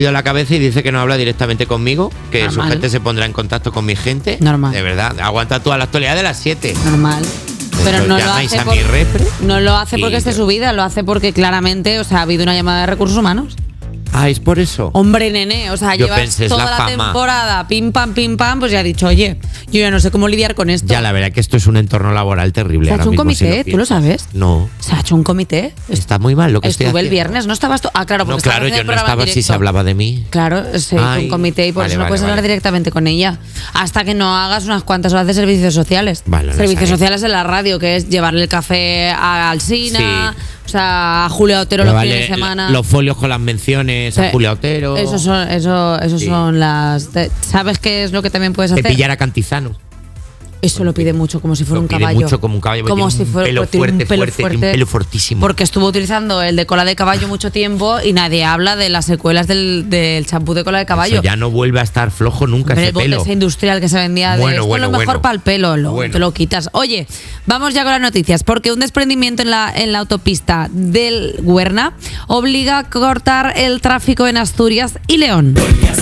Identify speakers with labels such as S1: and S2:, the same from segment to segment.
S1: a la cabeza y dice que no habla directamente conmigo, que
S2: Normal.
S1: su gente se pondrá en contacto con mi gente.
S2: Normal.
S1: De verdad, aguanta toda la actualidad de las 7.
S2: Normal. Pero no lo,
S1: llamáis
S2: hace
S1: a mi repre.
S2: no lo hace porque
S1: Y
S2: esté
S1: yo-
S2: su vida, lo hace porque claramente, o sea, ha habido una llamada de recursos humanos.
S1: Ah, es por eso.
S2: Hombre, nene, o sea,
S1: Yo
S2: llevas
S1: pensé, es
S2: toda
S1: la
S2: la
S1: fama.
S2: temporada, pim pam, pues ya ha dicho, oye, yo ya no sé cómo lidiar con esto.
S1: Ya, la verdad que esto es un entorno laboral terrible.
S2: Se ha
S1: ahora
S2: hecho un
S1: mismo, si
S2: comité, ¿tú lo
S1: piensas.
S2: sabes?
S1: No.
S2: Se ha hecho un comité.
S1: Está muy mal lo que estoy
S2: Estuve el
S1: haciendo.
S2: viernes, ¿no estabas tú? Ah, claro, porque
S1: No,
S2: estabas
S1: claro,
S2: haciendo
S1: yo
S2: el
S1: no
S2: programa en
S1: estaba si se
S2: directo.
S1: hablaba de mí.
S2: Claro, se hizo
S1: Ay,
S2: un comité y por
S1: vale,
S2: eso no
S1: vale,
S2: puedes hablar
S1: vale.
S2: directamente con ella. Hasta que no hagas unas cuantas horas de servicios sociales.
S1: Vale, lo
S2: Servicios
S1: sabía.
S2: sociales en la radio, que es llevarle el café a Alsina,
S1: Sí.
S2: o sea, a Julia Otero los fines de semana.
S1: Los folios con las menciones a
S2: Sí.
S1: Julia Otero.
S2: Esos
S1: Sí.
S2: son las. ¿Sabes qué es lo que también puedes
S1: De
S2: hacer?
S1: pillar a Cantizano.
S2: Eso lo pide mucho, como si fuera
S1: Lo
S2: un
S1: pide
S2: caballo.
S1: mucho como un caballo, porque
S2: Como
S1: tiene
S2: si
S1: un
S2: fuera
S1: pelo
S2: tiene
S1: fuerte, tiene un pelo fortísimo.
S2: Porque estuvo utilizando el de cola de caballo mucho tiempo y nadie habla de las secuelas del champú de cola de caballo.
S1: Eso ya no vuelve a estar flojo nunca
S2: Hombre,
S1: ese
S2: el bote
S1: pelo.
S2: ese industrial que se vendía de
S1: Bueno,
S2: esto
S1: bueno,
S2: es lo mejor
S1: bueno.
S2: para el pelo,
S1: Bueno.
S2: te lo quitas. Oye, vamos ya con las noticias, porque un desprendimiento en la autopista del Güerna obliga a cortar el tráfico en Asturias y León.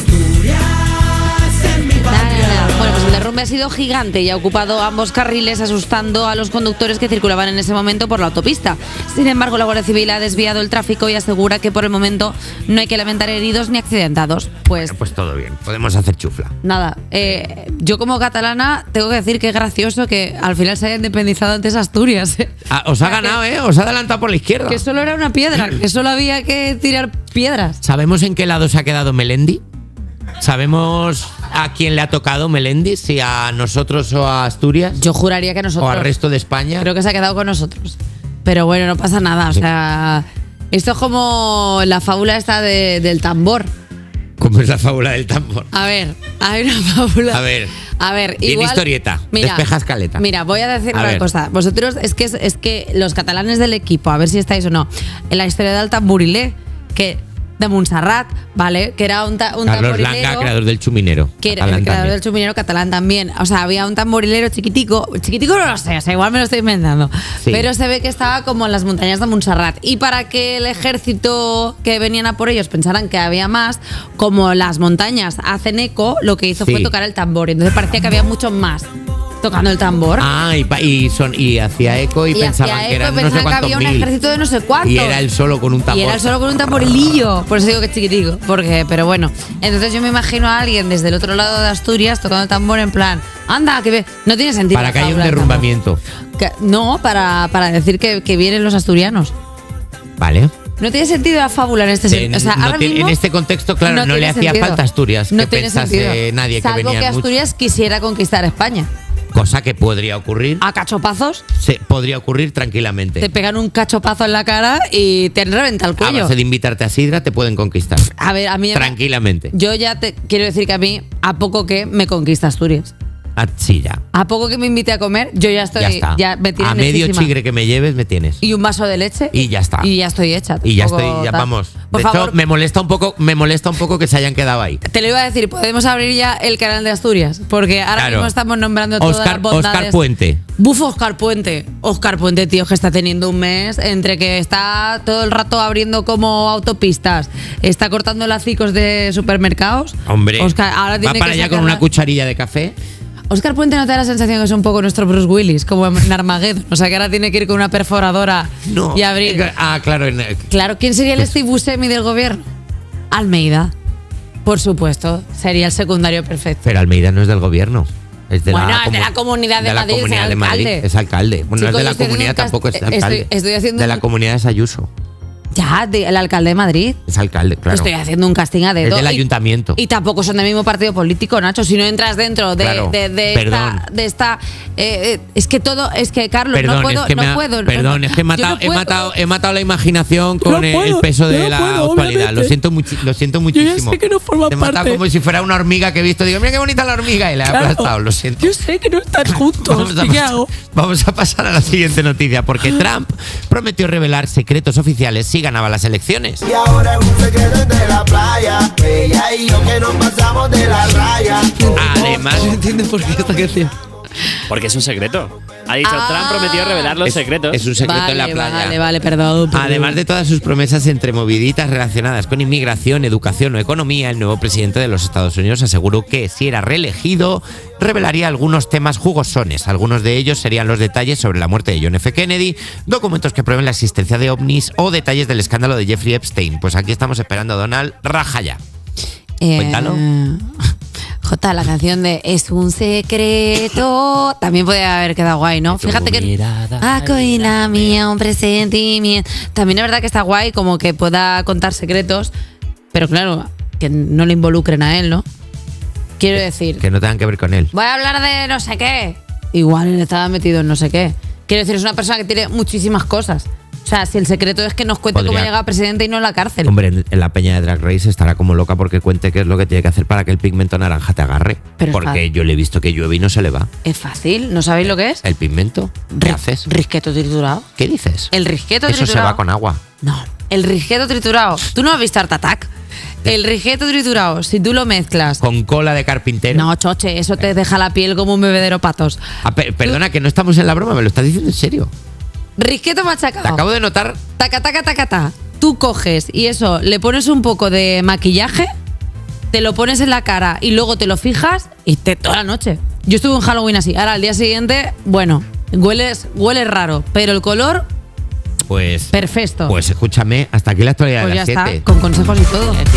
S2: Bueno, pues el derrumbe ha sido gigante y ha ocupado ambos carriles, asustando a los conductores que circulaban en ese momento por la autopista. Sin embargo, la Guardia Civil ha desviado el tráfico y asegura que por el momento no hay que lamentar heridos ni accidentados. Pues
S1: Pues todo bien, podemos hacer chufla.
S2: nada, yo como catalana tengo que decir que es gracioso que al final se haya independizado antes Asturias.
S1: Ah, os ha ganado, ¿eh? Os ha adelantado por la izquierda.
S2: Que solo era una piedra, que solo había que tirar piedras.
S1: ¿Sabemos en qué lado se ha quedado Melendi? ¿Sabemos a quién le ha tocado Melendi? ¿Si a nosotros o a Asturias?
S2: Yo juraría que nosotros.
S1: ¿O al resto de España?
S2: Creo que se ha quedado con nosotros. Pero bueno, no pasa nada. O sea, esto es como la fábula esta del tambor.
S1: ¿Cómo es la fábula del tambor?
S2: A ver, hay una fábula.
S1: A ver,
S2: igual.
S1: tiene historieta. Despeja escaleta.
S2: Mira, voy a decir
S1: A
S2: una
S1: ver.
S2: cosa. Vosotros, es que los catalanes del equipo, a ver si estáis o no, en la historia del tamborilé, que de Montserrat, ¿vale? Que era un
S1: Carlos
S2: tamborilero.
S1: Langa, creador del chuminero.
S2: Que era
S1: Catalán
S2: el creador
S1: también.
S2: del chuminero catalán también. O sea, había un tamborilero chiquitico no lo sé, o sea, igual me lo estoy inventando.
S1: Sí.
S2: Pero se ve que estaba como en las montañas de Montserrat. Y para que el ejército que venían a por ellos pensaran que había más, como las montañas hacen eco, lo que hizo
S1: Sí.
S2: fue tocar el tambor. Entonces parecía que había muchos más tocando el tambor.
S1: Ah, y hacía eco y pensaban
S2: hacía
S1: que
S2: eco
S1: eran
S2: y
S1: no sé
S2: pensaban que
S1: cuántos
S2: había un
S1: mil.
S2: ejército de no sé cuántos.
S1: Y era él solo con un tambor.
S2: Y era solo con un tamborilillo. Por eso digo que es chiquitico. Pero bueno, entonces yo me imagino a alguien desde el otro lado de Asturias tocando el tambor en plan, anda, que no tiene sentido.
S1: Para
S2: la
S1: que haya un
S2: fábula del tambor.
S1: derrumbamiento.
S2: No, para decir que vienen los asturianos.
S1: Vale.
S2: No tiene sentido la fábula en este sentido. O sea,
S1: No
S2: ahora
S1: tiene-
S2: mismo
S1: en este contexto, claro, no le
S2: tiene
S1: hacía
S2: sentido.
S1: falta a Asturias
S2: No
S1: que
S2: tiene
S1: pensase
S2: sentido.
S1: nadie que
S2: Salvo
S1: venían
S2: que
S1: muchos.
S2: Asturias quisiera conquistar España.
S1: Cosa que podría ocurrir.
S2: A cachopazos
S1: Podría ocurrir tranquilamente.
S2: te pegan un cachopazo en la cara y te reventa el
S1: A
S2: cuello.
S1: base de invitarte a Sidra te pueden conquistar.
S2: A ver, a mí
S1: Tranquilamente.
S2: yo ya te quiero decir que a mí, a poco que me conquista Asturias.
S1: Sí, ya.
S2: A poco que me invite a comer, yo ya estoy.
S1: Ya está.
S2: Me tienen
S1: A medio
S2: hechísima.
S1: chigre que me lleves, me tienes.
S2: Y un vaso de leche.
S1: Y ya está.
S2: Y ya estoy hecha.
S1: Y ya
S2: Tampoco
S1: estoy, ya
S2: tal.
S1: vamos.
S2: Por
S1: De hecho,
S2: favor,
S1: me molesta un poco que se hayan quedado ahí.
S2: te lo iba a decir, podemos abrir ya el canal de Asturias. Porque ahora
S1: Claro.
S2: mismo estamos nombrando todas las bondades.
S1: Oscar Puente.
S2: Bufo Oscar Puente. Oscar Puente, tío, que está teniendo un mes entre que está todo el rato abriendo como autopistas, está cortando lacicos de supermercados.
S1: Hombre,
S2: Oscar, ahora
S1: va
S2: tiene
S1: para
S2: que
S1: allá con
S2: sacar
S1: una cucharilla de café.
S2: Oscar Puente no te da la sensación que es un poco nuestro Bruce Willis, como en Armageddon. O sea, que ahora tiene que ir con una perforadora
S1: No.
S2: y abrir.
S1: Claro.
S2: Claro, ¿quién sería el Steve Buscemi del gobierno? Almeida. Por supuesto, sería el secundario perfecto.
S1: Pero Almeida no es del gobierno. Es de
S2: Bueno,
S1: la,
S2: es de la Comunidad de
S1: de la
S2: Madrid, es
S1: Comunidad
S2: el
S1: de Madrid,
S2: alcalde.
S1: es alcalde. Bueno,
S2: Chicos,
S1: no es de
S2: yo
S1: la
S2: estoy haciendo
S1: comunidad,
S2: un cast-
S1: tampoco es
S2: estoy-
S1: alcalde.
S2: estoy haciendo
S1: de
S2: un-
S1: la comunidad es Ayuso.
S2: Ya, el alcalde de Madrid.
S1: Es alcalde, claro.
S2: Estoy haciendo un casting a dedo.
S1: Es del
S2: Y-
S1: ayuntamiento.
S2: Y tampoco son del mismo partido político, Nacho. Si no entras dentro de,
S1: Claro,
S2: de
S1: perdón.
S2: esta. De esta es que todo. Es que, Carlos,
S1: Perdón,
S2: no puedo.
S1: es que
S2: no puedo.
S1: perdón, es que
S2: Yo no puedo.
S1: he matado la imaginación con
S3: no puedo,
S1: el peso
S3: yo
S1: de
S3: no
S1: la
S3: puedo,
S1: actualidad. Lo
S3: obviamente.
S1: siento muchísimo.
S3: sé que no forma
S1: Te he matado
S3: parte.
S1: como si fuera una hormiga que he visto. Digo, mira qué bonita la hormiga. Y la he
S3: Claro.
S1: aplastado, lo siento.
S3: Yo sé que no están juntos. ¿Qué hago?
S1: Vamos a pasar a la siguiente noticia, porque Trump prometió revelar secretos oficiales si ganaba las elecciones.
S4: Y ahora es un secreto de la playa. Ella y yo que nos pasamos de la raya.
S1: Además,
S2: No entiendo por qué esta canción.
S5: Porque es un secreto. Ha dicho, Trump prometió revelar los secretos.
S1: Es un secreto
S2: vale,
S1: en la playa.
S2: Vale, perdón.
S1: Además de todas sus promesas entre moviditas relacionadas con inmigración, educación o economía, el nuevo presidente de los Estados Unidos aseguró que si era reelegido, revelaría algunos temas jugosones. Algunos de ellos serían los detalles sobre la muerte de John F. Kennedy, documentos que prueben la existencia de ovnis o detalles del escándalo de Jeffrey Epstein. Pues aquí estamos esperando a Donald. Raja ya. Cuéntalo.
S2: Jota, la canción de Es un secreto también podría haber quedado guay, ¿no? Fíjate que la mía, un presentimiento. También es verdad que está guay como que pueda contar secretos, pero claro, que no le involucren a él, ¿no? Quiero decir,
S1: Que no tengan que ver con él.
S2: voy a hablar de no sé qué. Igual él estaba metido en no sé qué. Quiero decir, es una persona que tiene muchísimas cosas. O sea, si el secreto es que nos cuente cómo llega a presidente y no a la cárcel.
S1: Hombre, en la peña de Drag Race estará como loca porque cuente qué es lo que tiene que hacer para que el pigmento naranja te agarre.
S2: Pero
S1: porque yo le he visto que llueve y no se le va.
S2: Es fácil, ¿no sabéis lo que es?
S1: ¿El pigmento? ¿Qué haces?
S2: Risqueto triturado.
S1: ¿Qué dices?
S2: El risqueto
S1: Eso
S2: triturado.
S1: se va con agua.
S2: No, el risqueto triturado. ¿Tú no has visto Art Attack? El risqueto triturado, si tú lo mezclas.
S1: Con cola de carpintero.
S2: No, choche, eso te deja la piel como un bebedero patos.
S1: Perdona, que no estamos en la broma, me lo estás diciendo en serio.
S2: Risqueto machacado.
S1: Te acabo de notar.
S2: Taca, taca, taca, taca. Tú coges y eso, le pones un poco de maquillaje, te lo pones en la cara y luego te lo fijas y toda la noche. Yo estuve en Halloween así. Ahora, al día siguiente, bueno, huele raro, pero el color,
S1: Pues.
S2: perfecto.
S1: Pues escúchame, hasta aquí la actualidad
S2: Pues
S1: de
S2: ya
S1: las
S2: está,
S1: 7.
S2: con consejos y todo.